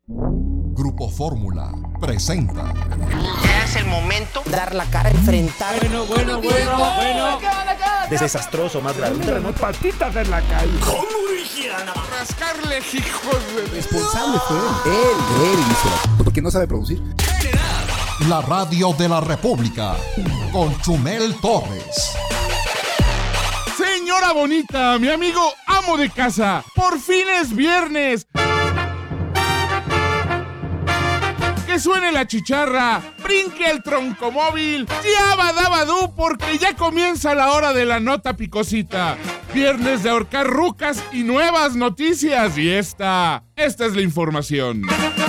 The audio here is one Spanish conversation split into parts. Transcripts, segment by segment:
Grupo Fórmula presenta. Ya es el momento. Dar la cara, enfrentar. Bueno. Desastroso, más grave. Patitas en la calle. ¿Cómo dijeran? Rascarle, hijos de... Responsable fue él hizo. Porque no sabe producir. La radio de la República con Chumel Torres. Señora bonita, mi amigo amo de casa, por fin es viernes. Que suene la chicharra, brinque el troncomóvil, yabadabadú, porque ya comienza la hora de la nota picosita. Viernes de ahorcar rucas y nuevas noticias. Y esta es la información.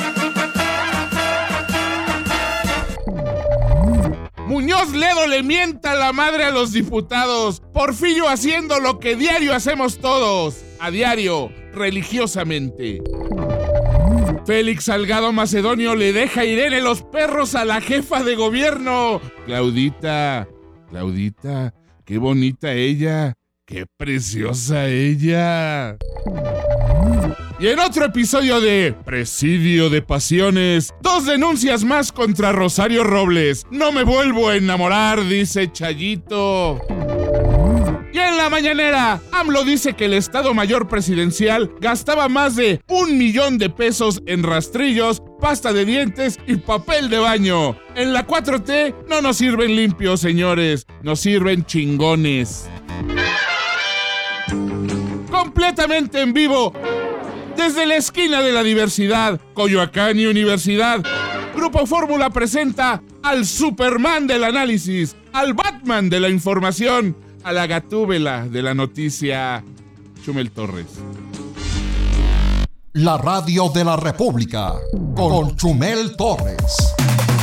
Muñoz Ledo le mienta la madre a los diputados. Porfirio haciendo lo que diario hacemos todos. A diario, religiosamente. Félix Salgado Macedonio le deja a Irene los perros a la jefa de gobierno. Claudita, qué bonita ella. Qué preciosa ella. Y en otro episodio de Presidio de Pasiones, 2 denuncias más contra Rosario Robles. No me vuelvo a enamorar, dice Chayito. Y en la mañanera, AMLO dice que el Estado Mayor Presidencial gastaba más de 1 millón de pesos en rastrillos, pasta de dientes y papel de baño. En la 4T no nos sirven limpios, señores, nos sirven chingones. Completamente en vivo, desde la esquina de la diversidad, Coyoacán y Universidad, Grupo Fórmula presenta al Superman del análisis, al Batman de la información, a la Gatúbela de la noticia, Chumel Torres. La radio de la República con Chumel Torres.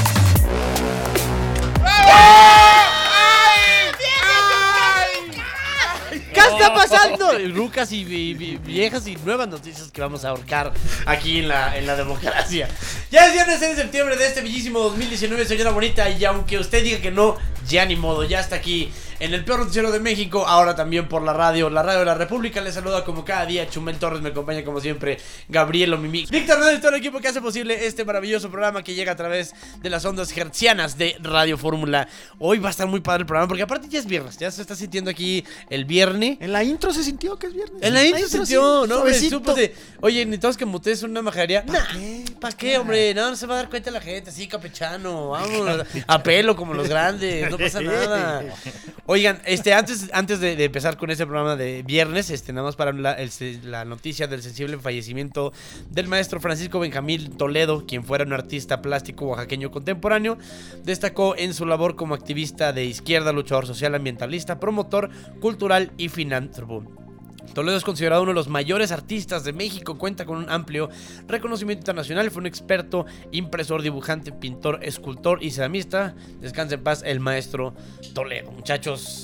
¿Qué está pasando? Rucas y viejas y nuevas noticias que vamos a ahorcar aquí en la democracia. Ya es viernes 6 de septiembre de este bellísimo 2019, señora bonita. Y aunque usted diga que no, ya ni modo, ya está aquí en el peor noticiero de México. Ahora también por la radio de la República. Les saluda como cada día Chumel Torres, me acompaña como siempre Gabriel Omimi, Víctor Hernández y todo el equipo que hace posible este maravilloso programa que llega a través de las ondas hertzianas de Radio Fórmula. Hoy va a estar muy padre el programa porque aparte ya es viernes, ya se está sintiendo aquí el viernes. En la intro se sintió que es viernes. En la intro se sintió, no, hombre, suavecito. súper. Oye, ni todos que mutees una majadería. ¿Para qué, hombre? No se va a dar cuenta la gente, así campechano, vamos, a pelo como los grandes, no pasa nada. Oigan, antes de empezar con este programa de viernes, nada más para la noticia del sensible fallecimiento del maestro Francisco Benjamín Toledo, quien fuera un artista plástico oaxaqueño contemporáneo, destacó en su labor como activista de izquierda, luchador social, ambientalista, promotor cultural y filántropo. Toledo es considerado uno de los mayores artistas de México, cuenta con un amplio reconocimiento internacional, fue un experto, impresor, dibujante, pintor, escultor y ceramista. Descanse en paz el maestro Toledo. Muchachos,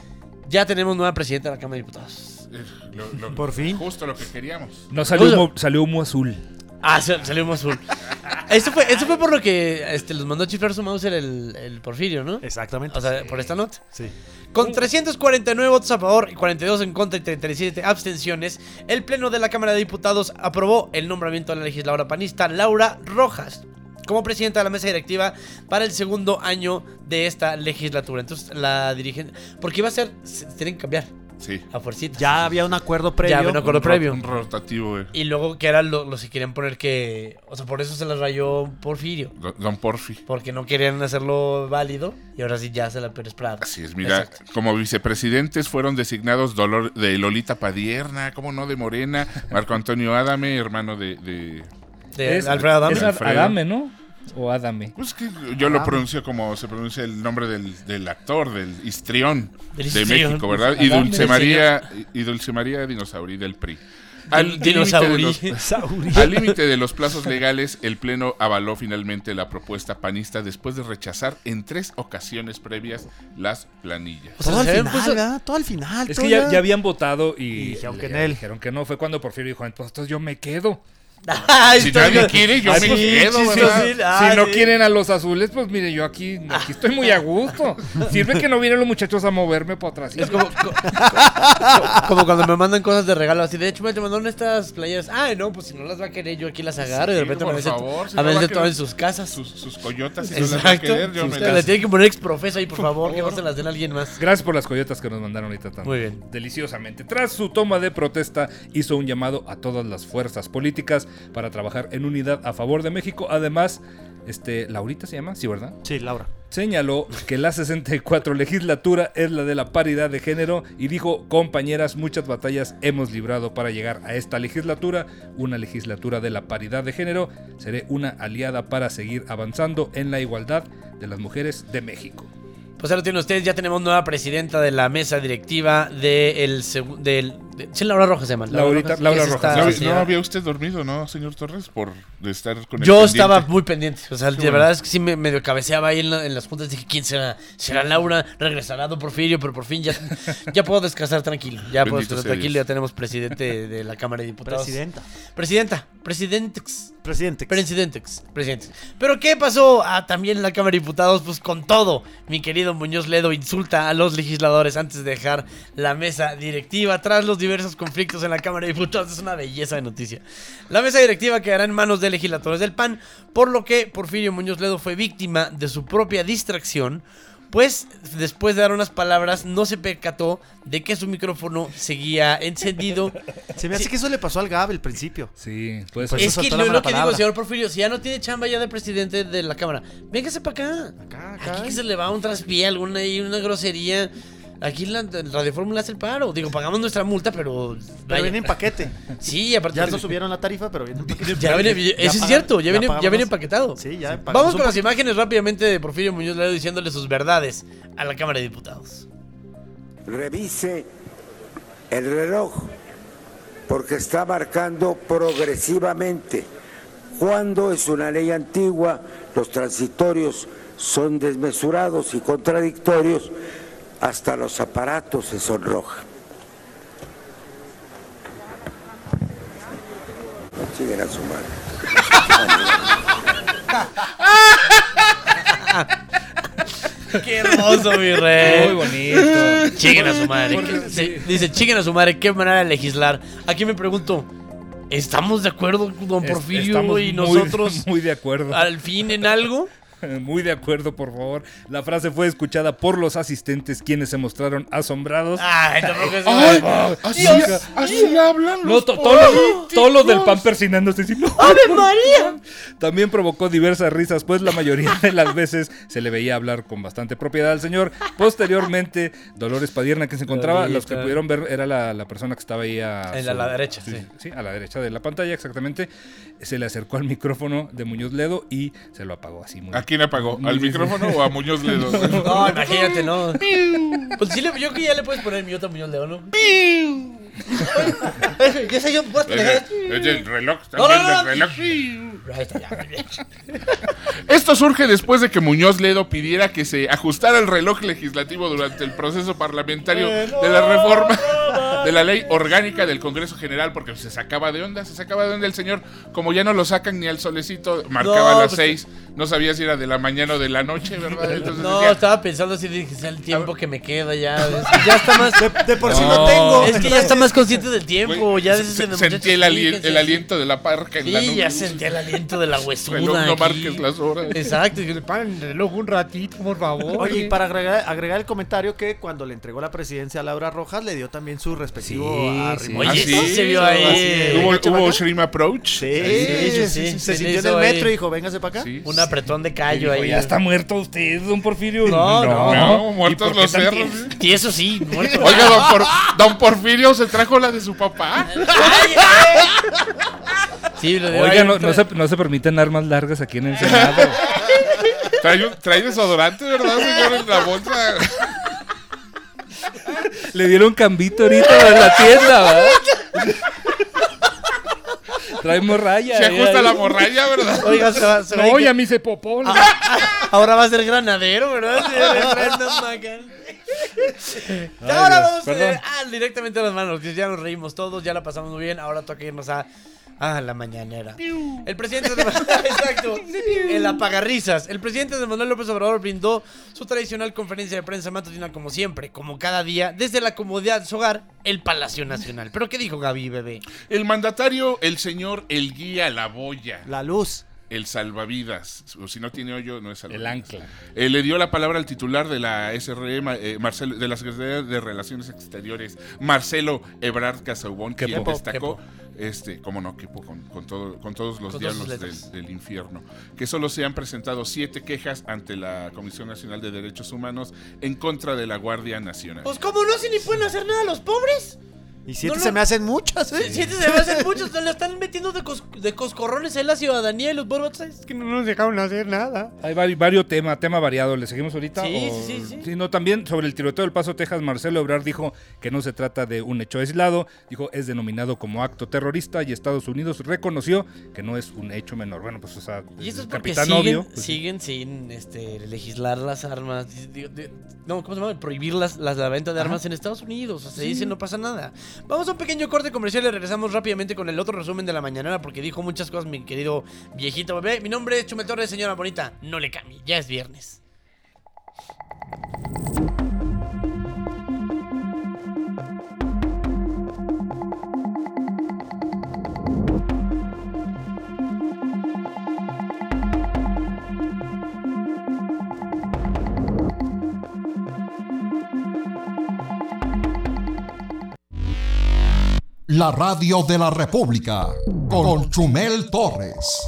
ya tenemos nueva presidenta de la Cámara de Diputados. Por fin. Justo lo que queríamos. No, salió humo azul. Salió más azul. Esto fue por lo que los mandó a chiflar su mouse el Porfirio, ¿no? Exactamente. O sea, por esta nota. Sí. Con 349 votos a favor y 42 en contra y 37 abstenciones, el Pleno de la Cámara de Diputados aprobó el nombramiento de la legisladora panista Laura Rojas como presidenta de la mesa directiva para el segundo año de esta legislatura. Entonces, la dirigente... Porque iba a ser... Se tienen que cambiar. Sí. A fuercita. Ya había un acuerdo previo. Un rotativo, güey. Y luego que eran los que querían poner que... O sea, por eso se las rayó Porfirio. Don Porfi. Porque no querían hacerlo válido. Y ahora sí ya se la Pérez Prado. Así es, mira, exacto. Como vicepresidentes fueron designados de Lolita Padierna, ¿cómo no? De Morena, Marco Antonio Adame, hermano de Alfredo Adame. Es Adame, ¿no? O Adame. Pues que yo lo pronuncio como se pronuncia el nombre del actor, del histrión de México, ¿verdad? Y Dulce María Dinosaurí del PRI. Al límite de los plazos legales, el Pleno avaló finalmente la propuesta panista después de rechazar en 3 ocasiones previas las planillas. Todo al final, ¿verdad? Todo al final. Es que ya habían votado y dijeron que dijeron que no. Fue cuando Porfirio dijo, entonces yo me quedo. Ay, Si nadie quiere, yo me quedo, ¿verdad? Si no quieren a los azules, pues mire, yo aquí estoy muy a gusto. Sirve que no vienen los muchachos a moverme para atrás. Es como cuando me mandan cosas de regalo así. De hecho, me mandaron estas playeras. Ay, no, pues si no las va a querer, yo aquí las agarro y de repente por me favor, si a no va a veces quedar todo en sus casas. Sus coyotas, si no las va a Exacto. querer, yo me Le las... tienen que poner exprofeso ahí, por favor, que no se las den a alguien más. Gracias por las coyotas que nos mandaron ahorita también. Muy bien. Deliciosamente. Tras su toma de protesta, hizo un llamado a todas las fuerzas políticas para trabajar en unidad a favor de México. Además, Laurita se llama, sí, ¿verdad? Sí, Laura. Señaló que la 64 legislatura es la de la paridad de género y dijo: compañeras, muchas batallas hemos librado para llegar a esta legislatura, una legislatura de la paridad de género. Seré una aliada para seguir avanzando en la igualdad de las mujeres de México. Pues ahora tienen ustedes, ya tenemos nueva presidenta de la mesa directiva sí, Laura Rojas se llama. Laura Rojas. No había usted dormido, ¿no, señor Torres? Por estar con el Yo pendiente. estaba muy pendiente, o sea, de bueno. verdad es que sí me medio cabeceaba ahí en las juntas. Dije, ¿quién será? ¿Será Laura? ¿Regresará Don Porfirio? Pero por fin ya puedo descansar tranquilo. Ya puedo Bendito descansar sea tranquilo. Dios. Ya tenemos presidente de la Cámara de Diputados. Presidenta. Presidentex. Presidente. Pero ¿qué pasó? También en la Cámara de Diputados, pues con todo, mi querido Muñoz Ledo insulta a los legisladores antes de dejar la mesa directiva tras los diversos conflictos en la Cámara de Diputados. Es una belleza de noticia. La mesa directiva quedará en manos de legisladores del PAN, por lo que Porfirio Muñoz Ledo fue víctima de su propia distracción, pues después de dar unas palabras no se percató de que su micrófono seguía encendido. Se me hace que eso le pasó al Gab al principio. Sí, pues Pues Es que soltó la lo mala que digo, palabra. señor Porfirio, si ya no tiene chamba ya de presidente de la Cámara, véngase para acá. Aquí que se le va un traspié, una grosería. Aquí la Radio Fórmula hace el paro. Digo, pagamos nuestra multa, pero Pero viene en paquete. Sí, aparte Ya no subieron la tarifa, pero viene en paquete. Ya viene, eso es cierto, ya viene pagamos. empaquetado. Sí, ya pagamos Vamos un con las poquito. imágenes rápidamente de Porfirio Muñoz Ledo diciéndole sus verdades a la Cámara de Diputados. Revise el reloj porque está marcando progresivamente. Cuando es una ley antigua, los transitorios son desmesurados y contradictorios, hasta los aparatos se sonrojan. Siguen a su madre. Qué hermoso, mi rey. muy bonito. Chinguen a su madre. Porque- sí. Dice, chinguen a su madre, qué manera de legislar. Aquí me pregunto, ¿estamos de acuerdo, don Porfirio Estamos y muy- nosotros muy de acuerdo. al fin en algo? Muy de acuerdo, por favor. La frase fue escuchada por los asistentes, quienes se mostraron asombrados. Ay, tampoco es Así hablan No, los todos los del PAN persinándose. Así, no. ¡Ave María! También provocó diversas risas, pues la mayoría de las veces se le veía hablar con bastante propiedad al señor. Posteriormente, Dolores Padierna, que se encontraba, los que pudieron ver, era la persona que estaba ahí a la derecha, sí. Sí, a la derecha de la pantalla, exactamente. Se le acercó al micrófono de Muñoz Ledo y se lo apagó así. Muy ¿A quién apagó? muy ¿Al bien. micrófono o a Muñoz Ledo? No, imagínate, no. Pues sí, yo creo que ya le puedes poner mute a Muñoz Ledo, ¿no? Ya sé yo, puedes poner. Es el reloj, está No, no, viendo no. el reloj. Ahí está, ya. Esto surge después de que Muñoz Ledo pidiera que se ajustara el reloj legislativo durante el proceso parlamentario de la reforma de la ley orgánica del Congreso General, porque se sacaba de onda el señor. Como ya no lo sacan ni al solecito, marcaba No, las pues, 6, no sabía si era de la mañana o de la noche, ¿verdad? Entonces No, decía, estaba pensando así, dije, es el tiempo que me queda ya. Ya está más. De por sí No. lo tengo. Es que ya está más consciente del tiempo. güey, Ya desde ese sentí el aliento de la parca en la Sí, nuca. ya sentí el aliento de la huesuda. Reloj, no aquí. marques las horas. Exacto, y que le paren el reloj un ratito, por favor. Oye, y para agregar el comentario que cuando le entregó la presidencia a Laura Rojas, le dio también su respectivo Sí, arrimón. Oye, ¿Ah, sí? sí se vio ahí. ¿Hubo Shrimp Approach? Sí, sí, se le sintió en hizo el ahí metro y dijo, véngase para acá. Sí. Un apretón de callo Dijo, ahí. ya está muerto usted, don Porfirio. No, muertos ¿Y por qué los tan cerros. tieso? Y eso sí, muerto. Oiga, don Porfirio se trajo la de su papá. Sí, lo de Oiga, no se permiten armas largas aquí en el Senado. Trae desodorante, ¿verdad, señor? En la bolsa. Le dieron cambito ahorita en la tienda, ¿verdad? Trae morralla. Se ajusta la morralla, ¿verdad? Oiga, se va No, a ya me hice popó. ahora va a ser granadero, ¿verdad? Ahora vamos perdón. directamente a las manos. Ya nos reímos todos, ya la pasamos muy bien. Ahora toca irnos a La mañanera. El presidente de Exacto. El apagarrisas. El presidente de Manuel López Obrador brindó su tradicional conferencia de prensa matutina como siempre, como cada día, desde la comodidad de su hogar, el Palacio Nacional. ¿Pero qué dijo Gaby, bebé? El mandatario, el señor, el guía, la boya. La luz. El salvavidas, o si no tiene hoyo, no es salvavidas. El ancla. Le dio la palabra al titular de la SRE, Marcelo, de la Secretaría de Relaciones Exteriores, Marcelo Ebrard Casaubon, quien Quepo, destacó, cómo no, Quepo, con todos los diablos del infierno, que solo se han presentado 7 quejas ante la Comisión Nacional de Derechos Humanos en contra de la Guardia Nacional. Pues cómo no, si ni pueden hacer nada los pobres. Y 7 se me hacen muchas, ¿eh? 7 se me hacen muchos, le están metiendo de coscorrones en la ciudadanía y los borbots es que no nos dejaron hacer nada. Hay varios tema variado. ¿Le seguimos ahorita? Sí. No, también sobre el tiroteo del Paso, Texas, Marcelo Ebrard dijo que no se trata de un hecho aislado. Dijo, es denominado como acto terrorista y Estados Unidos reconoció que no es un hecho menor. Bueno, pues, o sea, Y eso es el porque capitán obvio. siguen sin legislar las armas. ¿Cómo se llama? Prohibir la venta de armas en Estados Unidos. O sea, dice no pasa nada. Vamos a un pequeño corte comercial y regresamos rápidamente con el otro resumen de la mañanera porque dijo muchas cosas mi querido viejito bebé. Mi nombre es Chumel Torres, señora bonita. No le cambie, ya es viernes. La radio de la República con Chumel Torres.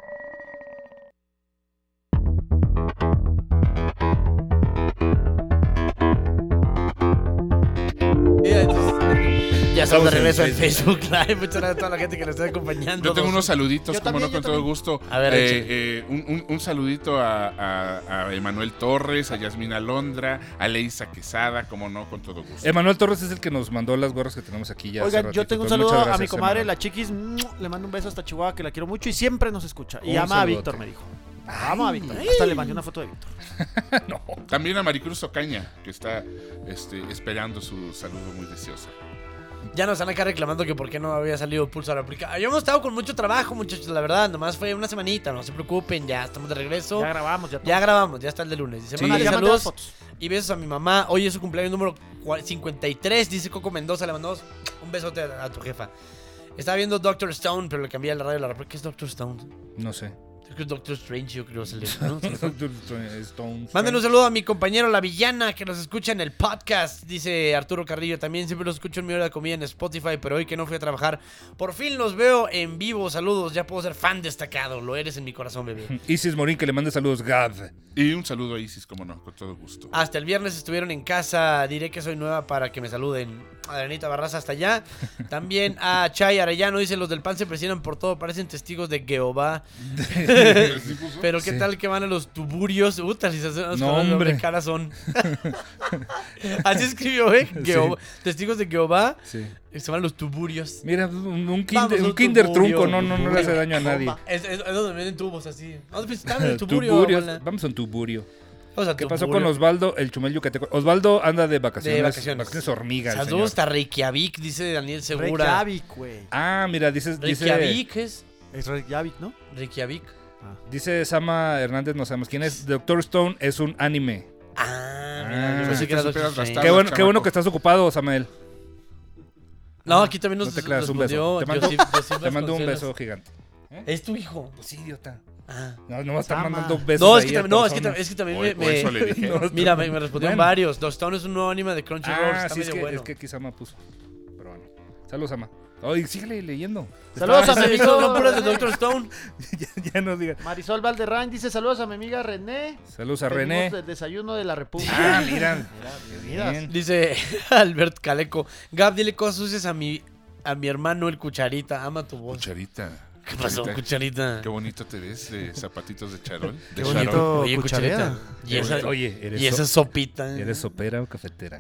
Ya estamos de regreso en Facebook Live. Muchas gracias a toda la gente que nos está acompañando. Yo tengo unos saluditos, Yo como también, no, con todo gusto. A ver, un saludito a Emanuel Torres, a Yasmina Londra, a Leisa Quesada, como no, con todo gusto. Emanuel Torres es el que nos mandó las gorras que tenemos aquí ya. Oigan, hace yo ratito. tengo un Entonces, saludo muchas a mi gracias, comadre, Emanuel. la Chiquis. Le mando un beso hasta Chihuahua, que la quiero mucho y siempre nos escucha. Y Un ama a saludote. Víctor, me dijo. Ama a Víctor. Hasta le mandé una foto de Víctor. También a Maricruz Ocaña, que está esperando su saludo muy deseosa. Ya nos están acá reclamando que por qué no había salido Pulsar Aplica. Habíamos estado con mucho trabajo, muchachos, la verdad. Nomás fue una semanita, no se preocupen, ya estamos de regreso. Ya grabamos, ya todo. Ya grabamos, ya está el de lunes. Dice, Sí. mándale Ya mandé las saludos fotos. y besos a mi mamá. Hoy es su cumpleaños número 53, dice Coco Mendoza. Le mandamos un besote a tu jefa. Estaba viendo Doctor Stone, pero le cambié a la radio de la República. ¿Qué es Doctor Stone? No sé. Creo que es Doctor Strange, yo creo. ¿No? Stones. Mándenos un saludo a mi compañero La Villana, que nos escucha en el podcast. Dice Arturo Carrillo, también siempre los escucho en mi hora de comida en Spotify, pero hoy que no fui a trabajar, por fin los veo en vivo. Saludos, ya puedo ser fan destacado. Lo eres en mi corazón, bebé. Isis Morín, que le mande saludos, Gad. Y un saludo a Isis, como no, con todo gusto. Hasta el viernes estuvieron en casa. Diré que soy nueva para que me saluden. Adrianita Barraza hasta allá. También a Chay Arellano, dice, los del PAN se presionan por todo, parecen testigos de Jehová. Pero qué tal que van a los tuburios. No, hombre. ¿Qué cara son? Así escribió, Jehová. Testigos de Jehová. Sí. Se van a los tuburios. Mira, un Vamos, kinder, un un kinder tuburio, trunco, no le hace daño a nadie. Es donde venden tubos así. No, pues están en el tuburio. Tuburios. hola. Vamos a un tuburio. Vamos a ¿Qué pasó tuburio. con Osvaldo, el Chumel Yucateco? Osvaldo anda de vacaciones. De vacaciones. Vacaciones hormigas. Saludos hasta Reykjavik, dice Daniel Segura. Reykjavik, güey. Ah, mira, dice Reykjavik es. Es Reykjavik, ¿no? Reykjavik. Sama Hernández, no sabemos quién es. Doctor Stone es un anime. Mira, yo pensé que era te supieras Doctor Strange. bastante. Qué bueno que estás ocupado, Samael. No, aquí también nos No te creas, un beso. respondió Te mando un Vasconcelos. beso gigante. Es tu hijo. Pues sí, idiota. Ah. No va a estar Sama. mandando besos. No, es ahí que a también, no, personas. es que también O eso le dije. Mira, me respondieron Bueno. varios. Doctor Stone es un nuevo anime de Crunchyroll. Ah, Está sí, medio bueno. es que aquí Sama puso. Pero bueno. Saludos, Sama. Oye, síguele leyendo. Saludos a mi Sí, amigo. no puras de Doctor Stone. ya no digan. Marisol Valderrán dice saludos a mi amiga René. Saludos a Venimos René. del desayuno de la República. Ah, mira. Mira, Bien. Dice Albert Caleco. Gab, dile cosas sucias a mi hermano el Cucharita. Ama tu voz. Cucharita. ¿Qué pasó, Cucharita? Qué bonito te ves de zapatitos de charol. Qué De bonito. charol. Oye, Cucharita. Cucharita. Y esa, Oye, eres, y esa sopita. ¿eres sopera o cafetera?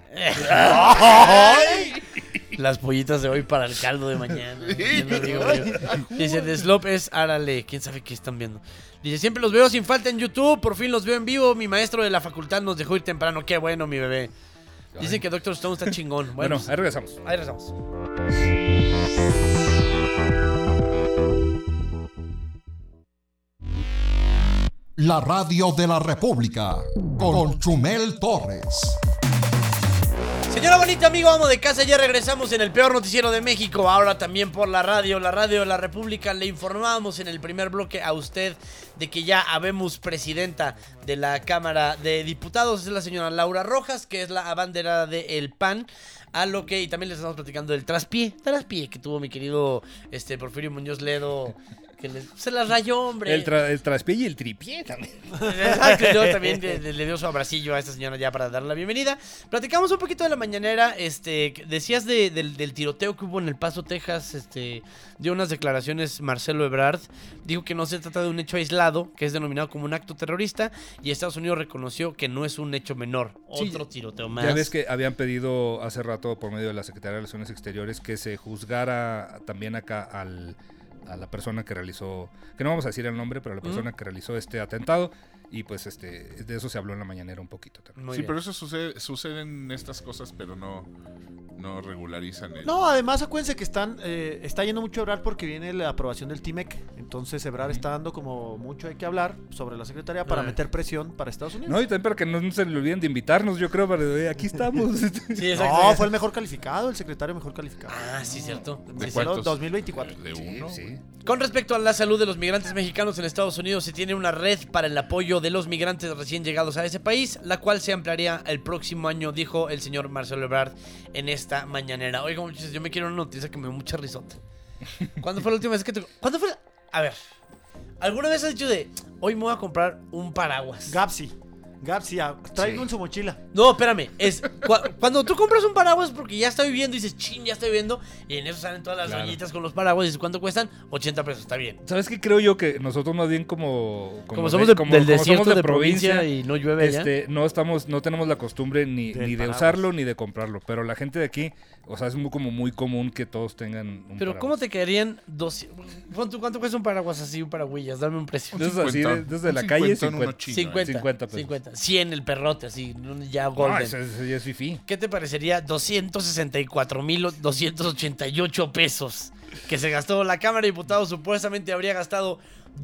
Las pollitas de hoy para el caldo de mañana. Ya lo digo yo. Dice, The Slope es Árale. ¿Quién sabe qué están viendo? Dice, siempre los veo sin falta en YouTube. Por fin los veo en vivo. Mi maestro de la facultad nos dejó ir temprano. Qué bueno, mi bebé. Dicen que Doctor Stone está chingón. Bueno, Pues, ahí regresamos. ahí regresamos. La radio de la República, con Chumel Torres. Señora bonita, amigo, amo de casa, ya regresamos en el peor noticiero de México, ahora también por la radio de la República. Le informamos en el primer bloque a usted de que ya habemos presidenta de la Cámara de Diputados, es la señora Laura Rojas, que es la abanderada del PAN. A lo que, y también les estamos platicando del traspié que tuvo mi querido Porfirio Muñoz Ledo, que se las rayó, hombre. El traspié y el tripié también. Exacto, y luego también le dio su abracillo a esta señora ya para darle la bienvenida. Platicamos un poquito de la mañanera, decías del tiroteo que hubo en El Paso, Texas, dio unas declaraciones Marcelo Ebrard, dijo que no se trata de un hecho aislado, que es denominado como un acto terrorista, y Estados Unidos reconoció que no es un hecho menor, otro tiroteo más. Ya ves que habían pedido hace rato por medio de la Secretaría de Relaciones Exteriores que se juzgara también acá a la persona que realizó, que no vamos a decir el nombre, pero la persona que realizó este atentado, y pues de eso se habló en la mañanera un poquito también. Sí, pero eso suceden estas cosas, pero no regularizan el... No, además acuérdense que está yendo mucho a hablar porque viene la aprobación del TIMEC. Entonces Ebrard está dando como mucho hay que hablar sobre la Secretaría para meter presión para Estados Unidos. No, y también para que no se le olviden de invitarnos, yo creo, aquí estamos. Sí, exacto. No, fue el mejor calificado, el secretario mejor calificado. Ah, sí, cierto. ¿De Sí, cuántos? 2024. ¿De uno? Sí. Con respecto a la salud de los migrantes mexicanos en Estados Unidos, se tiene una red para el apoyo de los migrantes recién llegados a ese país, la cual se ampliaría el próximo año, dijo el señor Marcelo Ebrard en esta mañanera. Oiga, muchachos, yo me quiero una noticia que me dio mucha risota. ¿Cuándo fue la última vez que ¿Cuándo fue A ver, ¿alguna vez has dicho hoy me voy a comprar un paraguas? Gapsi, traigo en su mochila. No, espérame, cuando tú compras un paraguas porque ya está viviendo y dices, chin, ya está viviendo, y en eso salen todas las doñitas con los paraguas y dices, ¿cuánto cuestan? 80 pesos, está bien. ¿Sabes qué creo yo? Que nosotros más bien como somos del desierto de provincia y no llueve allá. No tenemos la costumbre ni de usarlo ni de comprarlo, pero la gente de aquí, o sea, es muy común que todos tengan un Pero paraguas. ¿cómo te quedarían ¿Cuánto cuesta un paraguas así, un paragüillas? Dame un precio. Desde la calle, 50 pesos. 100 el perrote, así, ya golden. Ese ya es fifí. ¿Qué te parecería 264,288 pesos que se gastó la Cámara de Diputados? Supuestamente habría gastado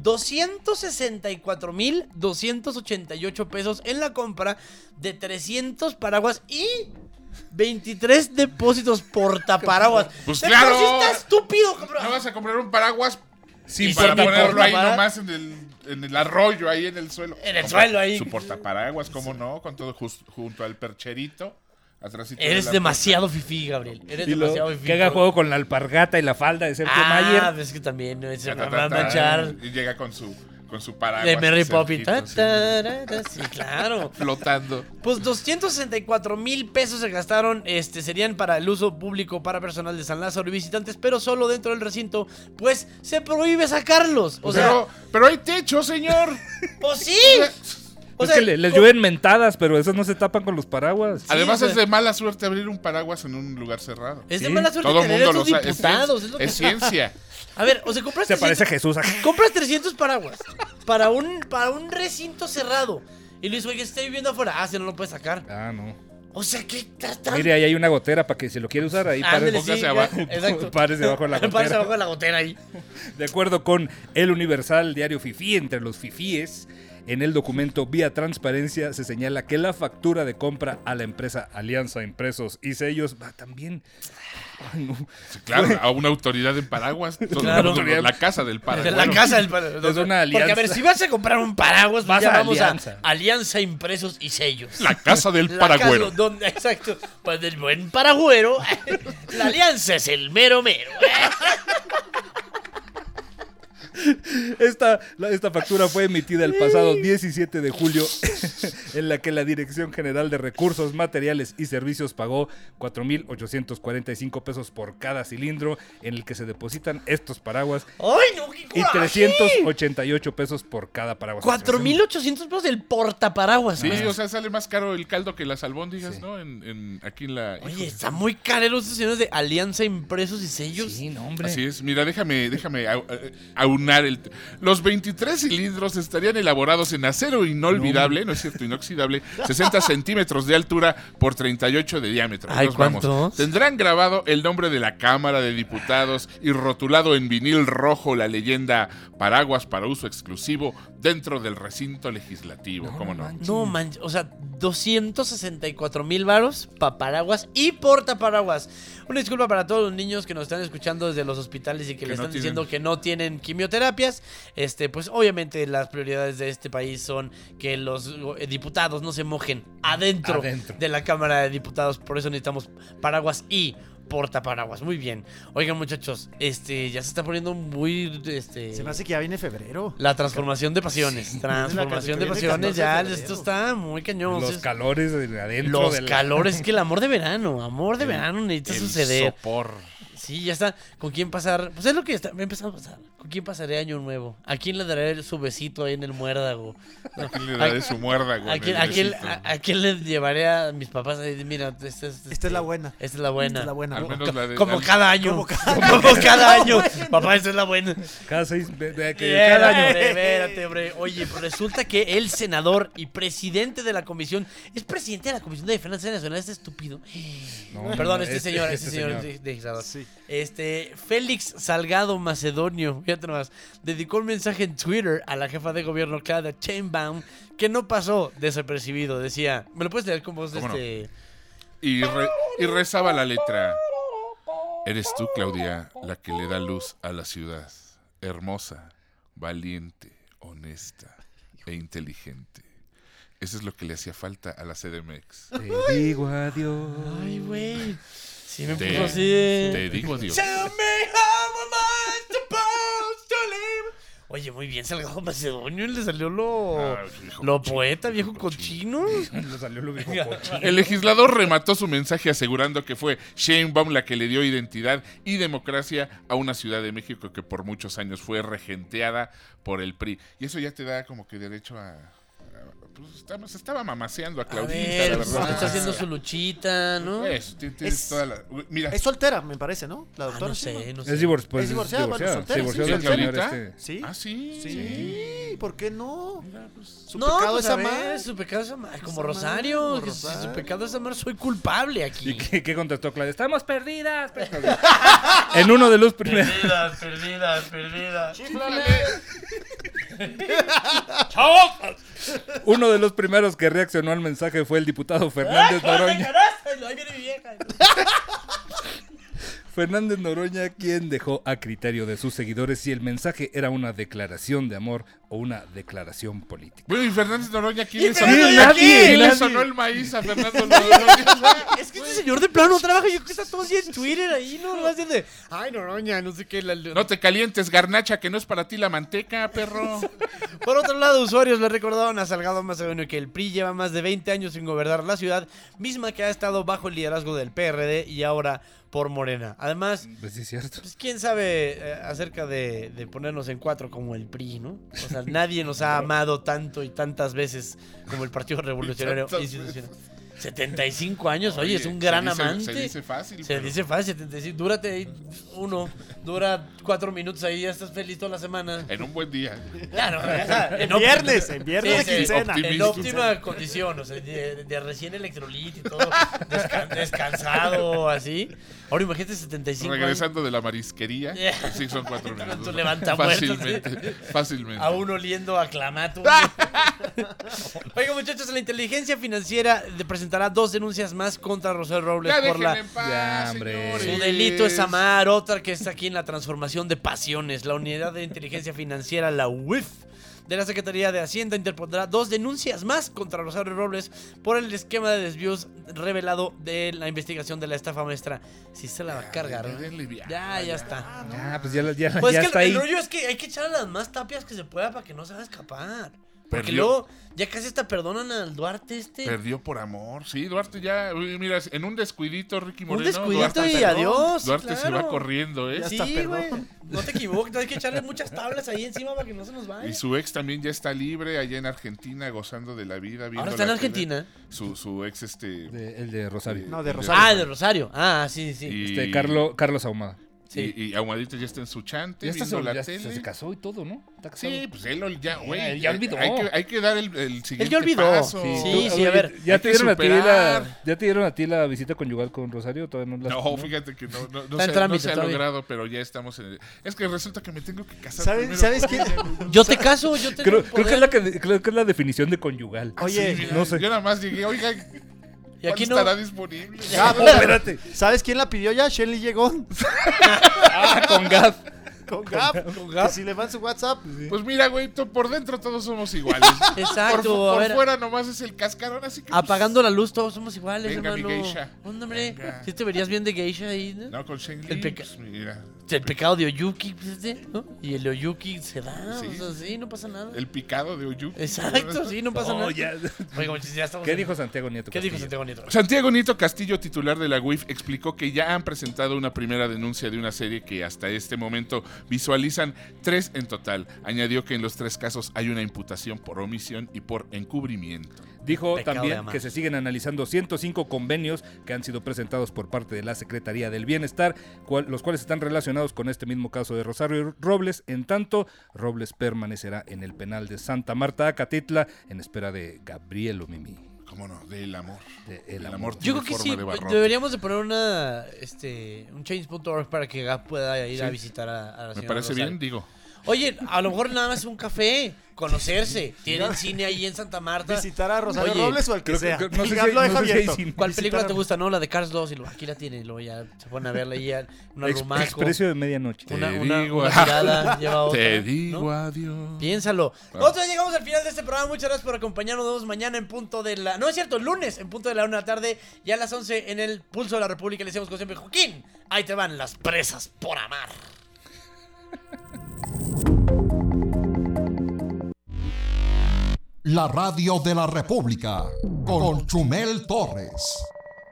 264,288 pesos en la compra de 300 paraguas y 23 depósitos portaparaguas. Pues Pero claro. si está estúpido, cabrón. No vas a comprar un paraguas Sí, para ponerlo ahí portaparaguas. nomás en el arroyo, ahí en el suelo. En el suelo, ahí. Su portaparaguas, ¿cómo no? Con todo junto al percherito. Atrásito Eres de la demasiado fifí, Gabriel. Eres Y demasiado fifí. que haga juego con la alpargata y la falda de Sergio Mayer. Pues es que también se puerta. va a manchar. Y llega con su paraguas. De Mary Sergito, Poppins. sí, Sí, claro. flotando. Pues 264,000 pesos se gastaron, serían para el uso público para personal de San Lázaro y visitantes, pero solo dentro del recinto, pues se prohíbe sacarlos. O sea, Pero hay techo, señor. pues sí. O Es sea, que les llueven mentadas, pero esas no se tapan con los paraguas. Además o sea, es de mala suerte abrir un paraguas en un lugar cerrado. es de Sí. mala suerte Todo el tener mundo lo estos sabe. diputados. Es lo que Es ciencia. A ver, o sea, compras Se 300 parece a Jesús. compras 300 paraguas para un recinto cerrado. Y le dices, oye, está viviendo afuera. Si no lo puedes sacar. Ah, no. O sea, ¿qué estás Mire, ahí hay una gotera para que si lo quiere usar, ahí Ándale, párese. sí, póngase abajo. Exacto. Párese abajo de la Párese gotera. abajo de la gotera ahí. De acuerdo con El Universal, diario fifí entre los fifíes, en el documento vía transparencia se señala que la factura de compra a la empresa Alianza Impresos y Sellos va también... Ay, no. Claro, a una autoridad en paraguas. Claro. La casa del paraguas. La casa del paraguas. Es una alianza. Porque a ver, si vas a comprar un paraguas, Vas ya a vamos Alianza. a Alianza Impresos y Sellos. La casa del La paragüero. casa donde, exacto. Pues del buen paragüero. La alianza es el mero mero. Esta factura fue emitida el pasado 17 de julio, en la que la Dirección General de Recursos, Materiales y Servicios pagó 4,845 pesos por cada cilindro en el que se depositan estos paraguas ¡Ay, no, qué y coraje! 388 pesos por cada paraguas. 4,800 pesos el portaparaguas. Sí, ¿no? o sea, sale más caro el caldo que las albóndigas, Sí. ¿no? Aquí en la... Oye, está muy caro estos señores de Alianza Impresos y Sellos. Sí, no, hombre. Así es. Mira, déjame lunar. Los 23 cilindros estarían elaborados en acero inolvidable, no es cierto, inoxidable, 60 centímetros de altura por 38 de diámetro. Ay, Nos vamos. ¿cuántos? Tendrán grabado el nombre de la Cámara de Diputados y rotulado en vinil rojo la leyenda paraguas para uso exclusivo dentro del recinto legislativo. ¿Cómo no? No manches, o sea, 264,000 varos para paraguas y portaparaguas. Una disculpa para todos los niños que nos están escuchando desde los hospitales y que le no están tienen- diciendo que no tienen quimioterapias. Pues obviamente las prioridades de este país son que los diputados no se mojen adentro de la Cámara de Diputados. Por eso necesitamos paraguas y portaparaguas. Muy bien. Oigan, muchachos, ya se está poniendo muy Se me hace que ya viene febrero. la transformación de pasiones. Transformación de viene pasiones, 14 de ya febrero. esto está muy cañón. Los calores de adentro. Los de la- calores, que el amor de verano necesita El suceder. sopor. Sí, ya está. ¿Con quién pasar? Pues es lo que está empezando a pasar. ¿Con quién pasaré año nuevo? ¿A quién le daré su besito ahí en el muérdago? ¿A quién le daré su muérdago? ¿A en quién, el a quién- besito? a quién le llevaré a mis papás? Ahí, mira, esta es la buena. Esta es la buena. Esta es la buena. Al menos la de... Como al- cada año. Como Como cada año. Papá, esta es la buena. Cada 6... cada año. Espérate, hombre. Oye, pues resulta que el senador y presidente de la comisión es presidente de la Comisión de Defensa Nacional, este estúpido. No, Perdón, no, este señor legislador. Sí. Félix Salgado Macedonio, fíjate nomás, dedicó un mensaje en Twitter a la jefa de gobierno, Claudia Sheinbaum, que no pasó desapercibido. Decía, ¿me lo puedes leer con voz de ¿Cómo no? este? Y rezaba la letra. Eres tú, Claudia, la que le da luz a la ciudad. Hermosa, valiente, honesta e inteligente. Eso es lo que le hacía falta a la CDMX. Te digo adiós. Ay, güey. Sí me Te- puso así de... Te digo Dios. Tell me how am I supposed to live. Oye, muy bien, Salgado Macedonio, le salió lo viejo poeta, viejo cochino. Le salió lo viejo cochino. El legislador remató su mensaje asegurando que fue Sheinbaum la que le dio identidad y democracia a una Ciudad de México que por muchos años fue regenteada por el PRI. Y eso ya te da como que derecho a pues, se estaba mamaseando a A Claudita, ver, la pues, verdad. está haciendo su luchita, ¿no? Eso, tienes toda la... Mira, Es soltera, me parece, ¿no? La Ah, doctora. no ¿sí, sé, no sé. Es Es divorciada, bueno, Se soltera, divorció sí, del sí, señor Claudita. Sí. Ah, sí. Sí, ¿por qué no? Su No, pecado pues, es a ver, amar. su pecado es amar. Como amar, Rosario, como que si su Rosario. pecado es amar, soy culpable aquí. ¿Y qué contestó Claudia? Estamos perdidas. En uno de los primeros... perdidas. Uno de los primeros que reaccionó al mensaje fue el diputado Fernández Noroña. Ahí viene mi vieja. Fernández Noroña, quien dejó a criterio de sus seguidores si el mensaje era una declaración de amor o una declaración política. Bueno, y Fernández Noroña, ¿quién ¿Y le Fernández sonó? Noroña quién? ¿Quién le Nadie. sonó el maíz a Fernando Noroña? Es que este señor de plano trabaja, yo creo que está todo así en Twitter ahí, ¿no? Lo hacen de, ay, Noroña, no sé qué. No te calientes, garnacha, que no es para ti la manteca, perro. Por otro lado, usuarios le recordaron a Salgado Macedonio que el PRI lleva más de 20 años sin gobernar la ciudad, misma que ha estado bajo el liderazgo del PRD y ahora por Morena. Además, Pues sí, es cierto. pues quién sabe acerca de ponernos en cuatro como el PRI, ¿no? O sea, nadie nos ha amado tanto y tantas veces como el Partido Revolucionario Institucional. 75 años, oye, es un gran amante. Se dice fácil. Se pero- dice fácil, 75. Dúrate ahí dura 4 minutos ahí, ya estás feliz toda la semana. En un buen día. Claro, En viernes de quincena. en óptima condición, o sea, de recién electrolit y todo, descansado, así. Ahora imagínate 75 años. Regresando de la marisquería. Yeah. Sí, son 4 minutos. Con tu levantamuertos, Fácilmente. Aún oliendo a clamato. Oiga, muchachos, la inteligencia financiera presentará 2 denuncias más contra Rosario Robles Ya por déjenla la... en paz, Ya, hombre. señores. Su delito es amar, otra que está aquí en la transformación de pasiones. La Unidad de Inteligencia Financiera, la UIF, de la Secretaría de Hacienda interpondrá 2 denuncias más contra Rosario Robles por el esquema de desvíos revelado de la investigación de la estafa maestra. Si se la va a cargar, ¿no? denle viaje, Ya está. Ah, pues ya Pues es que está el ahí. rollo es que hay que echarle las más tapias que se pueda para que no se haga escapar. Porque Perdió. luego ya casi hasta perdonan al Duarte este. Perdió por amor. Sí, Duarte ya. Uy, mira, en un descuidito, Ricky Un Moreno. descuidito Duarte, y adiós. Duarte se claro. va corriendo, ¿eh? Ya Sí, está, güey. perdón. No te equivoques, hay que echarle muchas tablas ahí encima para que no se nos vaya. Y su ex también ya está libre allá en Argentina, gozando de la vida. viendo Ahora está en la Argentina. tele. Su ex, El de Rosario. No, de Rosario. Ah, de Rosario. Ah, sí, sí. Y- Carlos Ahumada. Sí. Y Aguadito ya está en su chante, Ya, viendo la ya tele. se casó y todo, ¿no? ¿Está casado? Sí, pues él ya, güey. Ya olvidó. Hay que dar el siguiente Él ya olvidó. paso. Sí, Oye, a ver. ¿Ya hay te que dieron superar. ¿Ya te dieron a ti la visita conyugal con Rosario? ¿Todavía no la No, fíjate que no Está en se, trámite no se ha todavía. logrado, pero ya estamos en... Es que resulta que me tengo que casar ¿Sabes primero. quién? Yo te caso, yo te Creo que es la definición de conyugal. Oye, Sí, mira, no sé. Yo nada más llegué, oiga, Y aquí ¿cuándo no. estará disponible? Espérate. ¿Sabes quién la pidió ya? Shelly llegó Con Gab. con Gap. Que si le van su WhatsApp. Pues mira, güey, por dentro todos somos iguales. Exacto, a Por ver. fuera nomás es el cascarón, así que... Apagando la luz, todos somos iguales, Venga, mi hermano. geisha. ¿Dónde, hombre? Venga. ¿Sí te verías bien de geisha ahí, no? No, con Sheng El Li, peca- pues mira. El pecado de Oyuki, ¿no? Y el Oyuki se da, Sí. o sea, sí, no pasa nada. El picado de Oyuki. Exacto, sí, no pasa No, nada. ya. Oiga, muchachos, ya estamos ¿Qué en- dijo Santiago Nieto? ¿Qué dijo Castillo? Santiago Nieto? Santiago Nieto Castillo, titular de la UIF, explicó que ya han presentado una primera denuncia de una serie que hasta este momento visualizan 3 en total. Añadió que en los 3 casos hay una imputación por omisión y por encubrimiento. Dijo Pecado de también amar. que se siguen analizando 105 convenios que han sido presentados por parte de la Secretaría del Bienestar, los cuales están relacionados con este mismo caso de Rosario Robles. En tanto, Robles permanecerá en el penal de Santa Marta, Acatitla, en espera de Gabriel Mimi. ¿Cómo no? Del amor. El El amor. amor Yo tiene creo que forma sí, de barrote. deberíamos de poner un change.org para que Gap pueda ir a Sí. visitar a la Me señora parece Rosario. bien, digo. Oye, a lo mejor nada más un café, conocerse. Tienen cine ahí en Santa Marta. ¿Visitar a Rosario Oye, Robles o al que creo que- sea? no sé Gap si- lo deja no sé si hay abierto. cine. ¿Cuál Visitar película a- te gusta? No, la de Cars 2. Y luego aquí la tienen. Y luego ya se ponen a verla y ya. Un arrumaco. Exprecio de medianoche. Te Una digo, tirada lleva otra. Te digo ¿no? adiós. Piénsalo. Nosotros llegamos al final de este programa. Muchas gracias por acompañarnos. Nos vemos mañana en punto de la... No, es cierto, lunes en punto de la 1 de la tarde. Ya a las 11 en el Pulso de la República. Le decimos como siempre, Joaquín, ahí te van las presas por amar. La radio de la República con Chumel Torres.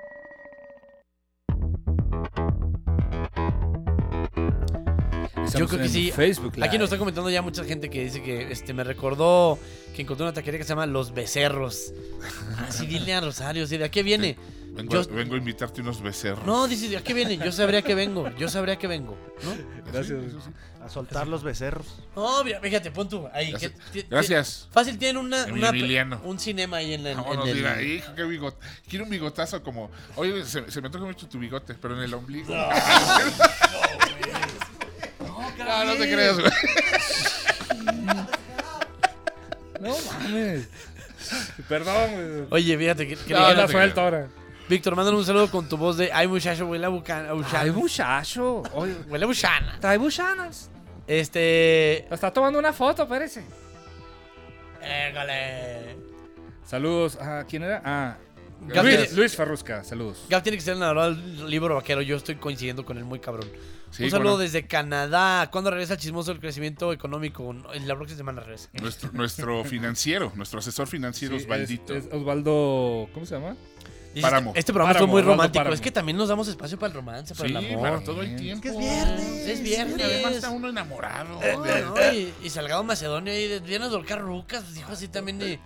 Estamos Yo creo que en sí. Facebook Live. Aquí nos está comentando ya mucha gente que dice que me recordó que encontró una taquería que se llama Los Becerros. Así dile a Rosario, ¿sí? ¿De a qué viene? Vengo a invitarte unos becerros. No, dice, ¿de a qué viene? Yo sabría que vengo, ¿no? Gracias. Eso sí. A soltar los becerros. No, mira, fíjate, pon tú ahí. Gracias. que- Gracias. Fácil, tienen Emiliano. un cinema ahí en Vámonos, el... mira, hijo, qué bigote. Quiero un bigotazo como... Oye, se me antoja mucho tu bigote, pero en el ombligo. No, no te creas, güey. No mames. Perdón, güey. Oye, fíjate que No, le- la suelto ahora. Víctor, mándale un saludo con tu voz de ay muchacho, huele a bucana. Ay, muchacho. Oye, Huele a buchana. trae buchanas. Está tomando una foto, parece. Égale. Saludos. ¿A quién era? Ah, Gab tiene- Luis Farrusca. Saludos. Gab tiene que ser el narrador del libro vaquero. Yo estoy coincidiendo con él muy cabrón. Sí, un saludo bueno. desde Canadá. ¿Cuándo regresa el chismoso del crecimiento económico? En la próxima semana regresa. Nuestro financiero, nuestro asesor financiero, Sí, Osvaldito. es Osvaldo. ¿Cómo se llama? Dice, Páramo. Este programa Páramo, estuvo muy Osvaldo romántico. Páramo. Es que también nos damos espacio para el romance, para Sí, el amor. para todo el tiempo. Es viernes. Es viernes. Además está uno enamorado. No, y Salgado Macedonio ahí de Diana Dolcar Rucas dijo así también del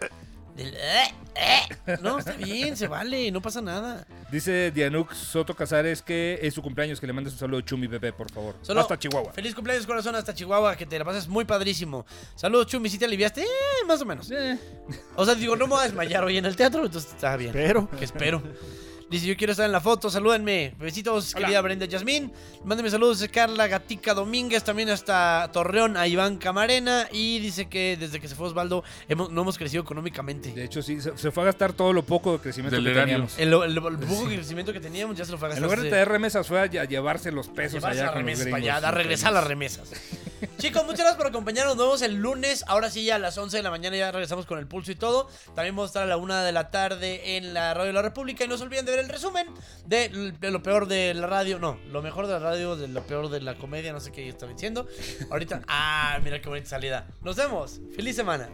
no, está bien, se vale, no pasa nada. Dice Dianuk Soto Casares que es su cumpleaños, que le mandes un saludo a Chumi Pepe, por favor. Solo Hasta Chihuahua. Feliz cumpleaños, corazón, hasta Chihuahua, que te la pases muy padrísimo. Saludos, Chumi, ¿sí te aliviaste? Más o menos. O sea, digo, no me voy a desmayar hoy en el teatro, entonces está bien. Pero. Que espero. Dice, yo quiero estar en la foto, salúdenme. Besitos, querida Brenda Yasmín. Mándenme saludos a Carla Gatica Domínguez, también hasta Torreón, a Iván Camarena. Y dice que desde que se fue Osvaldo no hemos crecido económicamente. De hecho, sí, se fue a gastar todo lo poco de crecimiento Del que erario. teníamos. El poco crecimiento que teníamos ya se lo fue a En gastar. lugar de traer remesas, fue a llevarse los pesos Llevarse allá las con los remesas para gringos. allá, a regresar las remesas. Chicos, muchas gracias por acompañarnos. Nos vemos el lunes. Ahora sí, a las 11 de la mañana ya regresamos con el pulso y todo. También vamos a estar a la 1 de la tarde en la Radio de la República. Y no se olviden de ver el resumen de lo peor de la radio. No, lo mejor de la radio, de lo peor de la comedia. No sé qué estaba diciendo. Ahorita, mira qué bonita salida. Nos vemos. Feliz semana.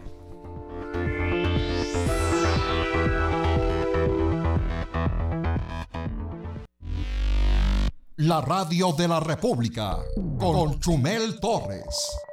La radio de la República con Chumel Torres.